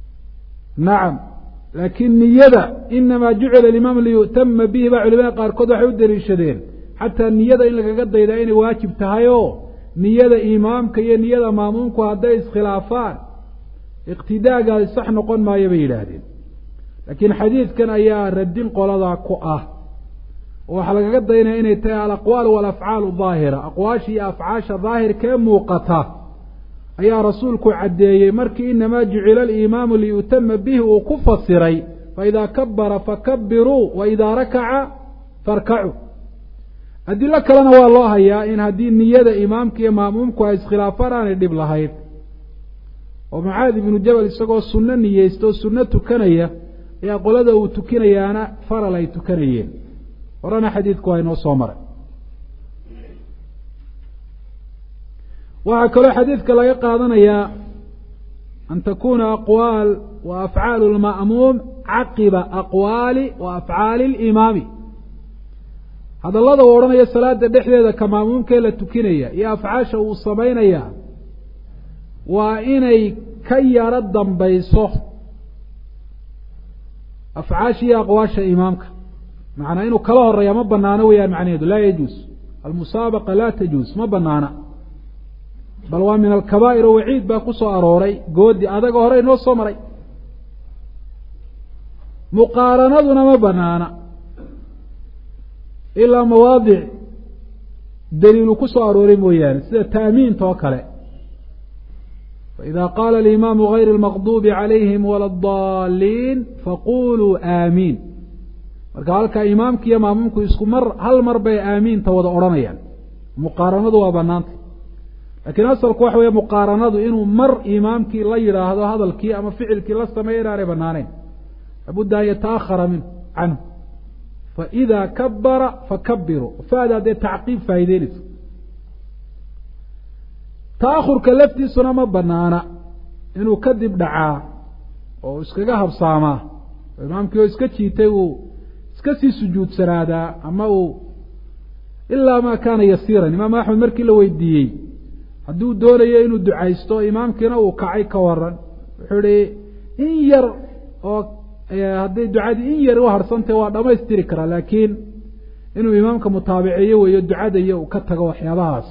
nacam laakiin niyada inamaa jucila alimaam liyu'tama bihi baa culimada qaarkood waxay u daliishadeen xataa niyada in lagaga daydaa inay waajib tahay oo niyada imaamka iyo niyada maamuumku hadday iskhilaafaan iqtidaagaasi sax noqon maayo bay yidhaahdeen laakiin xadiidkan ayaa radin qoladaa ku ah oo waxaa lagaga daynaya inay tahay alaqwaal walafcaal daahira aqwaasha iyo afcaasha daahirkee muuqata ayaa rasuulku caddeeyey markii inamaa jucila alimaamu liyu'tama bihi uu ku fasiray faidaa kabara fakabiruu waidaa rakaca farkacuu adilo kalena waa loo hayaa in haddii niyada imaamka iyo maamuumku ay iskhilaafaan aanay dhib lahayd oo mucaad ibnu jabal isagoo sunno niyeysta oo sunno tukanaya ayaa qolada uu tukinayaana faral ay tukanayeen horena xadiidku waa inoo soo maray waxaa kaloo xadiidka laga qaadanayaa an takuna aqwaal wa afcaalu lma'muum caqiba aqwaali wa afcaali alimaami hadallada uu odhanaya salaada dhexdeeda ka maamuumkee la tukinaya iyo afcaasha uu samaynaya waa inay ka yaro dambayso afcaasha iyo aqwaasha imaamka macnaa inuu kala horeeya ma banaano weyaan macnaheedu laa yajuus almusaabaqa laa tajuus ma banaana bal waa min alkabaa'ir oo waciid baa ku soo arooray goodi adaga hore inoo soo maray muqaaranaduna ma banaana ilaa mawaadic daliilu ku soo arooray mooyaane sida taamiinta oo kale faإida qaala alimaamu gayr اlmaqdubi calayhim wala اdaliin faquluu aamiin marka halkaa imaamka iyo maamuumku isku mar hal mar bay aamiinta wada odhanayaan muqaaranadu waa banaanta laakiin asalku waxa weeye muqaaranadu inuu mar imaamkii la yidhaahdo hadalkii ama ficilkii la sameeya inaanay banaaneyn labudda an yataأhara canhu faإida kabara fakabiruu faadaa dee tacqiib faa'ideynaysa ta'ahurka laftiisuna ma banaana inuu kadib dhacaa oo iskaga habsaamaa oo imaamkii oo iska jiitay uu iska sii sujuudsanaadaa ama uu ilaa maa kaana yasiiran imaam axmed markii la weydiiyey hadduu doonayo inuu ducaysto imaamkiina uu kacay ka waran wuxuu ihi in yar oo hadday ducadii in yar u harhsantay waa dhamaystiri karaa laakiin inuu imaamka mutaabiceeyo weeyo ducada iyo uu ka tago waxyaabahaas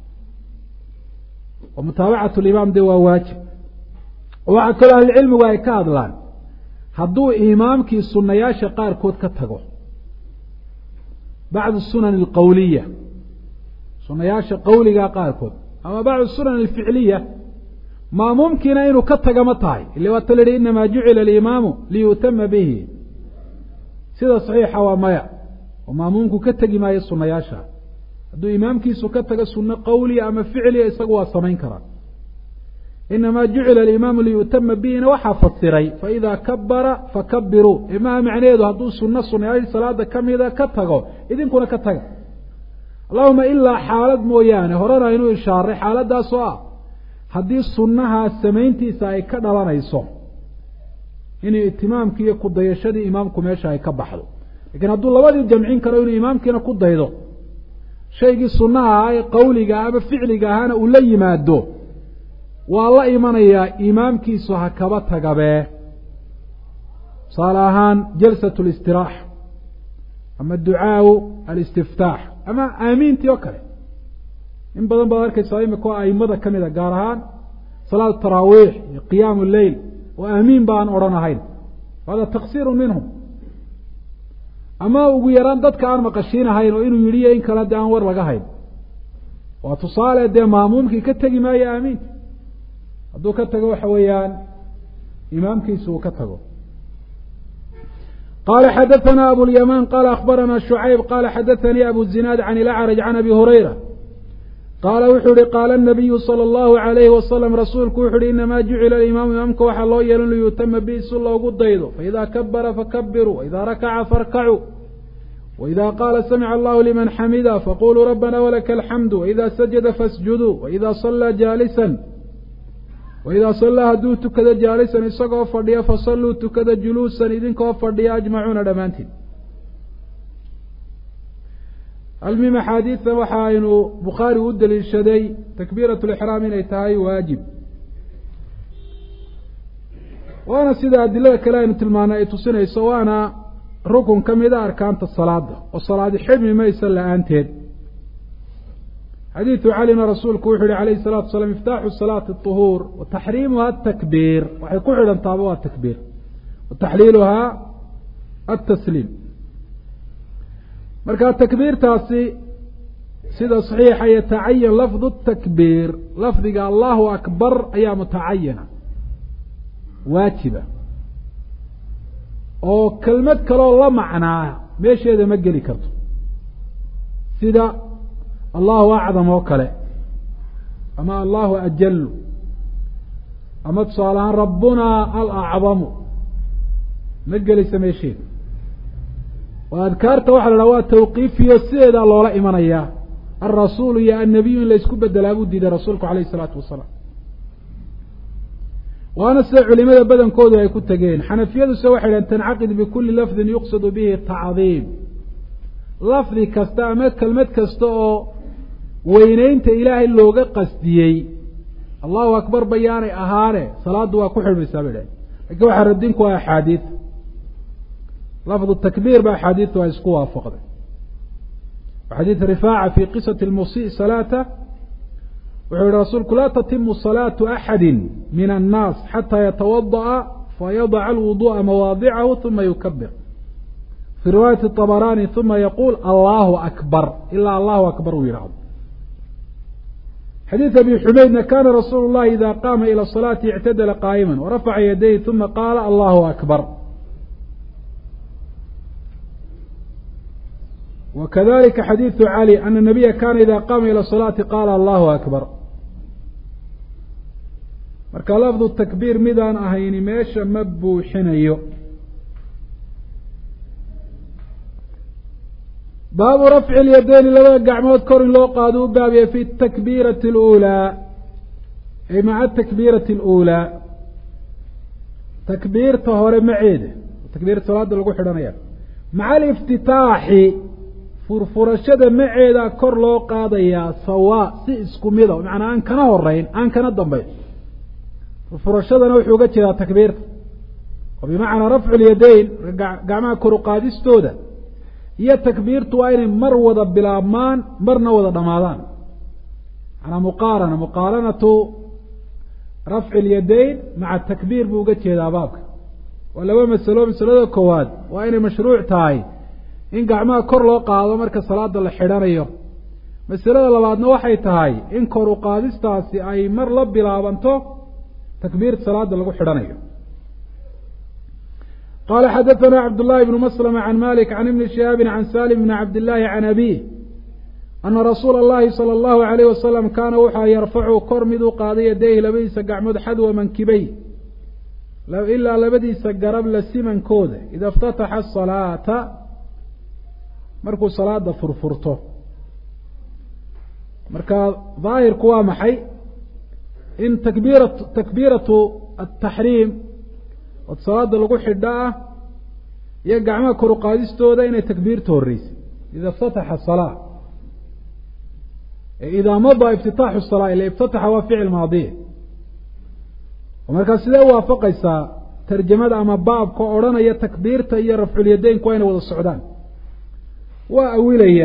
oo mutaabacatu limaam de waa waajib waxaa kaloo ahlucilmigu ay ka hadlaan hadduu imaamkii sunayaasha qaarkood ka tago bacdu sunan alqawliya sunayaasha qawliga qaarkood ama bacdu sunan alficliya maamuumkiina inuu ka taga ma tahay ille waata la yihi inamaa jucila alimaamu liyu'tama bihi sida saxiixa waa maya oo maamuumku ka tegi maayo sunayaasha hadduu imaamkiisu ka tago sunno qawliya ama ficliya isagu waa samayn karaa inamaa jucila alimaamu liyu'tama bihina waxaa fasiray faإida kabara fakabiruu imaha macnaheedu hadduu sunayaashii salaada kamida ka tago idinkuna ka taga allahuma ilaa xaalad mooyaane horena inuu ishaaray xaaladaas oo ah haddii sunnahaa samayntiisa ay ka dhalanayso inay itimaamkii iyo kudayashadii imaamku meesha ay ka baxdo lakiin hadduu labadii jamcin karo inuu imaamkiina ku daydo shaygii sunnaha ahaa ee qawliga ama ficliga ahaana uu la yimaado waa la imanayaa imaamkiisu ha kaba tagabee tusaale ahaan jalsat اlistiraaxa ama ducaau alistiftaax ama aamiintii oo kale in badan baad arkaysaa imika oo aimada ka mid a gaar ahaan salaatu taraawiix iyo qiyaamu leyl oo aamiin baan odhan ahayn hada taksiiru minhum ama ugu yaraan dadka aan maqashiinahayn oo inuu yidhiyo in kale de aan war laga hayn waa tusaale dee maamuumkii ka tegi maayo aamiinta hadduu ka tago waxa weeyaan imaamkiisu uu ka tago qala xadaثna abulyamaan qala akhbarana shucayb qala xadaثanii abu zinaad can ilacraj can abi hurayra qaala wuxuu ihi qaala الnabiyu salى اllahu عalayhi wasalam rasuulku wuxu uhi inamaa jucila alimaamu imaamka waxaa loo yeelin liyu'tama bihi si loogu daydo faإida kabara fakabiruu waإida rakaca farkacuu waإida qaala samica allahu liman xamida faquluu rabbana walaka alxamdu waإida sajada fasjuduu waإida salaa jaalisa waidaa sallaa hadduu tukado jaalisan isagoo fadhiya fasalluu tukada juluusan idinkoo fadhiya ajmacuuna dhammaantiin almim axaadiidta waxa aynu bukhaari u daliishaday takbiirat lixraam inay tahay waajib waana sida adilada kale aynu tilmaanay ay tusinayso waana rukun ka mid a arkaanta salaada oo salaadi xidhmi maysa la-aanteed xadiidu calina rasuulku wuxuu yihi calayhi الsalatu wasalaam miftaaxu salaati الطuhuur wa taxriimuha atakbiir waxay ku xidhantaaba waa takbiir wa taxliiluhaa atasliim marka takbiirtaasi sida saxiixa yatacayan lafdu takbiir lafdiga allahu akbar ayaa mutacayana waajiba oo kelmad kaloo la macnaa meesheeda ma geli karto sida allahu acdam oo kale ama allahu ajalu ama tusaale ahaan rabbunaa alacdamu ma gelaysa meesheeda oo adkaarta waxa la dhaha waa tawqiifiyo sideedaa loola imanayaa alrasuulu iyo annabiyu in la isku bedelaa buu diiday rasuulku calayhi isalaatu wasalaam waana sida culimada badankoodu ay ku tegeen xanafiyaduse waxay dhahen tancaqid bikulli lafdin yuqsadu bihi tacdiim lafdi kasta ama kelmad kasta oo weyneynta ilaahay looga qasdiyey allahu akbar bayaanay ahaane salaaddu waa ku xidhmaysaa bay dhahen lakiin waxaa radin ku ah axaadiid lafdu takbiir ba axaadiidtu ay isku waafaqday xadiid rifaaca fi qisati lmusii salaata wuxuu yihi rasuulku laa tatimu salaatu axadi min annaas xataa yatawada'a fayadaca alwuduءa mawaadicahu uma yukabir fii riwaayati طabaraani uma yaquul allahu akbar ilaa allahu akbar uu yidhahdo xadiid abi xumaydna kana rasuulu llahi ida qaama ilى salaati اctadala qaa'ima warafaca yadayhi uma qaala allahu akbar وkذلika xadيiث عlي أن النبya kana إida qاma ilى الصلاaةi qاla allahu أكبر marka lafdu takbiir midaan ahayni meesha ma buuxinayo baabu rafci اlyadayni labada gacmood kor in loo qaado u baabiye fi الtakbiiraةi الأulىa ay maca الtakbiiraةi الأulىa takbiirta hore maceeda takbiirta salaada lagu xidhanaya maca الاftitaaxi furfurashada maceeda kor loo qaadayaa sawaa si isku mida macnaa aan kana horeyn aan kana dambeyn furfurashadana wuxuu uga jeedaa takbiirta oo bimacnaa rafcu lyadayn gacmaha kor u qaadistooda iyo takbiirtu waa inay mar wada bilaabmaan marna wada dhamaadaan manaa muqaaranatu rafci اlyadayn maca takbiir buu uga jeedaa baabka waa laba masalo masalada koowaad waa inay mashruuc tahay in gacmaha kor loo qaado marka salaada la xidhanayo masalada labaadna waxay tahay in kor u qaadistaasi ay mar la bilaabanto takbiirta salaada lagu xidhanayo qala xadaثna cabdالlahi بn mslm can malik can ibni shihaabi can salim bn cabd الlahi can abih ana rasuula اllahi salى اllahu عalayh wasalam kaana wuxua yarfacu kor mid u qaaday yadayhi labadiisa gacmood xadwa mankibey ilaa labadiisa garab la simankooda ida اftataxa الصalaata markuu salaada furfurto marka daahirku waa maxay in takbiiratu ataxriim od salaada lagu xidho ah iyo gacmaha kor u qaadistooda inay takbiirta horeysay ida اftataxa الsalaa idaa madaa iftitaaxu الsalaa ila iftataxa waa ficil maadiye markaa sidee waafaqaysaa tarjamada ama baabka odhanaya takbiirta iyo rafculyadaynku waa inay wada socdaan waa awilaya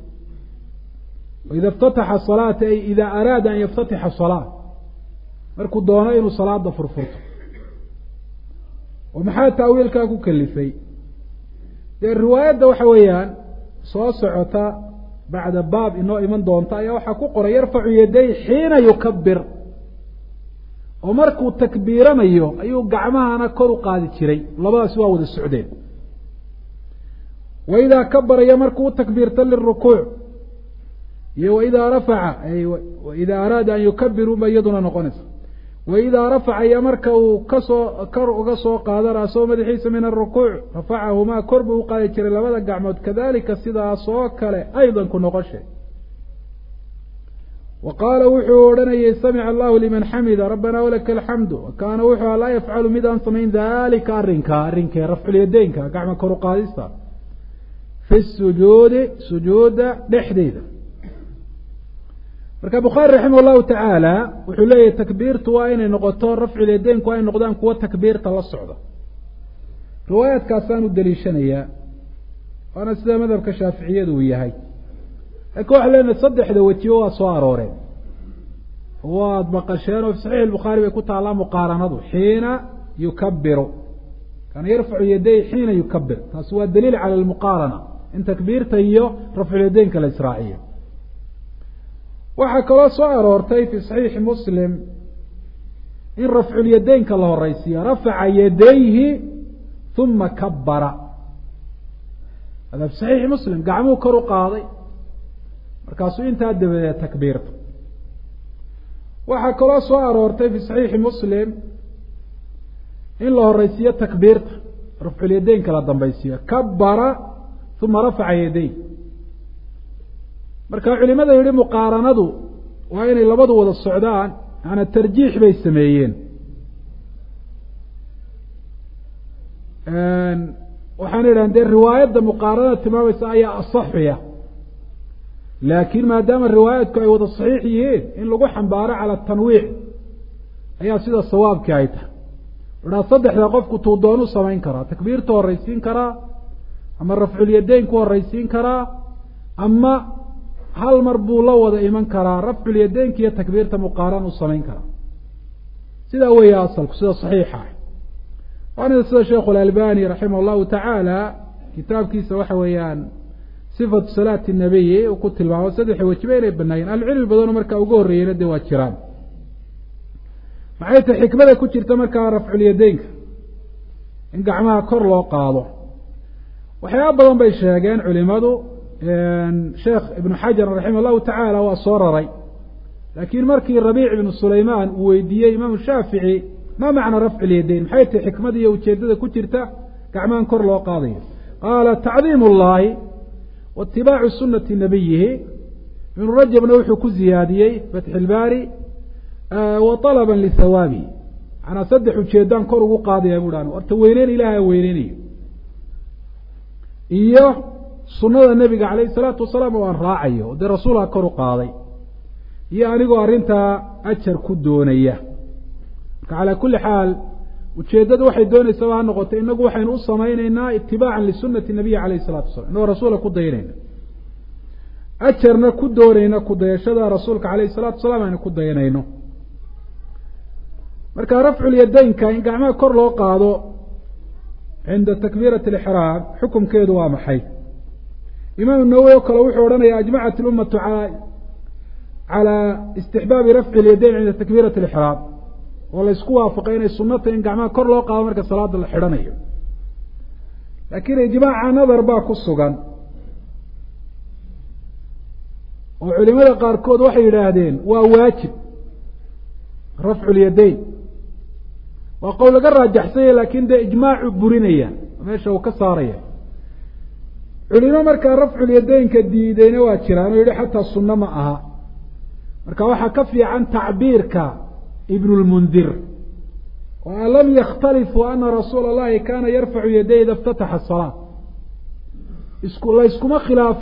ida اftataxa الصalaata ay ida araada an yaftatixa الصalaa markuu doono inuu salaada furfurto oo maxaa taawiilkaa ku kalifay dee riwaayadda waxa weeyaan soo socota bacda baab inoo iman doonta ayaa waxaa ku qoray yarfacu yaday xiina yukabir oo markuu takbiiranayo ayuu gacmahana kor u qaadi jiray labadaasi waa wada socdeen waidaa kabaraya markuu u takbiirto lirukuuc iyo waidaa rafaca waidaa araada an yukabiru ba iyaduna noqonaysa waidaa rafaca iyo marka uu kasoo kor uga soo qaado raasoo madaxiisa min arukuuc rafacahumaa kor buu u qaadi jiray labada gacmood kadalika sidaas oo kale aydan ku noqoshe wa qaala wuxuu odhanayay samica allahu liman xamida rabbanaa walaka alxamdu wa kaana wuxuu laa yafcalu mid aan samayn dalika arrinkee rafculyadaynka gacma kor u qaadista fi sujuudi sujuuda dhexdeeda marka bukhaari raximah llahu tacaala wuxuu leeyahay takbiirtu waa inay noqoto rafcul yadaynku waa inay noqdaan kuwo takbiirta la socda riwaayaadkaasaan u daliishanayaa waana sida madhabka shaaficiyadu uu yahay laakiin waxaa leenahay saddexda wejiba waa soo arooreen waad maqasheen oo fi saxiix albukhaari bay ku taallaa muqaaranadu xiina yukabiru kaana yarfacu yaday xiina yukabir taasi waa daliil cala almuqaarana in takbiirta iyo rafcul yadaynka la israaciyo waxaa kaloo soo aroortay fi saxiixi muslim in rafcul yadaynka la horeysiiyo rafaca yadayhi uma kabara hada fi saxiixi muslim gacmuu kor u qaaday markaasuu intaa dabadeed takbiirta waxaa kaloo soo aroortay fi saxiixi muslim in la horeysiiyo takbiirta rafcul yadaynka la dambaysiiyo kabara uma rafaca yaday marka culimada yihi muqaaranadu waa inay labadu wada socdaan yaana tarjiix bay sameeyeen waxaana yidhahan dee riwaayadda muqaaranada tilmaamaysa ayaa asaxuya laakiin maadaama riwaayaadku ay wada saxiix yihiin in lagu xambaaro cala tanwiic ayaa sida sawaabkii ay tahay idhaa saddexda qofku tuu doonu samayn karaa takbiirta horeysiin karaa ama rafcul yadayn ku horeysiin karaa ama hal mar buu la wada iman karaa rafcul yadaynka iyo takbiirta muqaaran u samayn karaa sidaa weeye asalku sida saxiixa ah waana sida sheekhu alalbani raximah allahu tacaala kitaabkiisa waxa weeyaan sifatu salaati nabiyi uu ku tilmaamo saddexa wejiba inay banaayeen ahlucilmi badanoo markaa uga horreeyeyna dee waa jiraan maxay tahay xikmada ku jirta markaa rafcul yadaynka in gacmaha kor loo qaado waxyaaba badan bay sheegeen culimadu sheekh ibnu xajar raximah allahu tacaala waa soo raray laakiin markii rabiic ibnu sulaymaan uu weydiiyey imaamu shaafici ma macna rafcul yadayn maxay tahay xikmada iyo ujeedada ku jirta gacmahan kor loo qaadayo qaala tacdiim ullahi waitibaacu sunati nabiyihi ibnu rajabna wuxuu ku ziyaadiyey fatxi ilbaari wa طalaba lihawaabihi manaa saddex ujeedaan kor ugu qaadaya bu han horta weyneyn ilahay weyneynayo iyo sunada nebiga calayh isalaatu wasalaam oo aan raacayo dee rasuulha kor u qaaday iyo anigoo arrintaa ajar ku doonaya marka calaa kulli xaal ujeeddadu waxay doonaysaba ha noqotay inagu waxaynu u samayneynaa itibaacan lisunati nabiyi calayh isalaatu wasalam inagoo rasuula ku dayanayna ajarna ku doonayna kudayashada rasuulka calayh isalaatu wasalaam aynu ku dayanayno marka rafcul yadaynka in gacmaha kor loo qaado cinda takbiirati alixraam xukumkeedu waa maxay imaam nawowi oo kale wuxuu odhanaya ajmacat ilummatu calaa istixbaabi rafci lyadayn cinda takbiirati alixraam oo la isku waafaqay inay sunata in gacmaha kor loo qaado marka salaada la xidhanayo laakiin ijmaaca nadar baa ku sugan oo culimada qaarkood waxay yidhaahdeen waa waajib rafcu lyadayn waa qowl laga raajaxsanya laakin dee ijmaacu burinaya meesha uu ka saaraya culimo markaa rafculyadaynka diideyna waa jiraan oo yihi xataa sunno ma aha marka waxaa ka fiican tacbiirka ibn lmundir oo alam yakhtalifuu ana rasuula allahi kana yarfacu yaday ida iftataxa asalaa la yskuma khilaaf